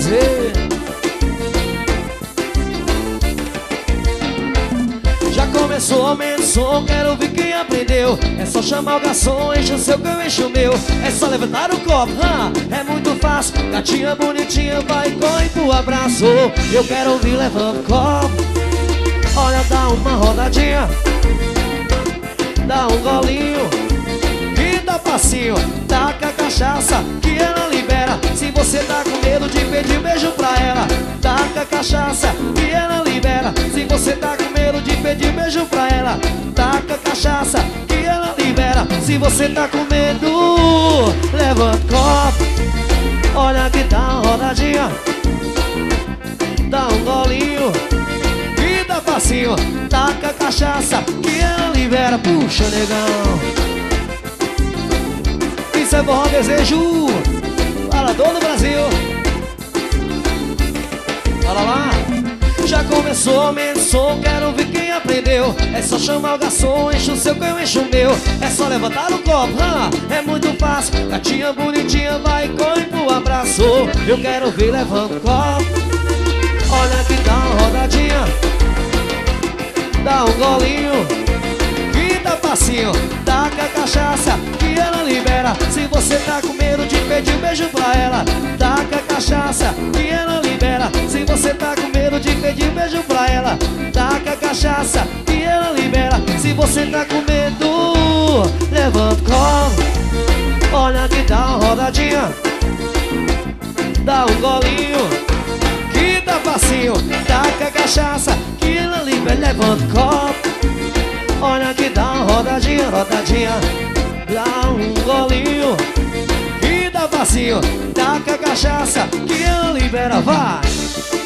prazer. Já começou, aumenta o som, quero ver quem aprendeu. É só chamar o garçom, enche o seu que eu encho o meu. É só levantar o copo, é muito fácil. Gatinha bonitinha, vai, corre pro abraço. Eu quero ouvir, levanta o copo. Olha, dá uma rodadinha, dá um golinho e dá passinho. Taca a cachaça que ela libera. Se você tá com medo de pedir beijo pra ela, taca a cachaça que ela libera. Se você tá com medo de pedir beijo pra ela, taca a cachaça que ela libera. Se você tá com medo, levanta o copo. Olha que dá uma rodadinha, dá um golinho e dá passinho. Taca a cachaça que ela libera. Puxa, negão, isso é bom desejo. Falador do Brasil. Olha lá. Já começou, aumenta o som, quero ver quem aprendeu. É só chamar o garçom, enche o seu que eu encho o meu. É só levantar o copo, é muito fácil. Gatinha bonitinha, vai, corre pro abraço. Eu quero ver, levanta o copo. Olha que dá uma rodadinha, dá um golinho e dá passinho. Taca a cachaça que ela libera. Se você tá com medo de pedir beijo pra ela, taca a cachaça que ela libera. Se você tá com medo de pedir beijo pra ela, taca a cachaça que ela libera. Se você tá com medo, levanta o copo. Olha que dá uma rodadinha, dá um golinho que dá passinho. Taca a cachaça que ela libera. Levanta o copo. Olha que dá uma rodadinha, rodadinha, dá um golinho e dá passinho. Taca a cachaça que ela libera, vai.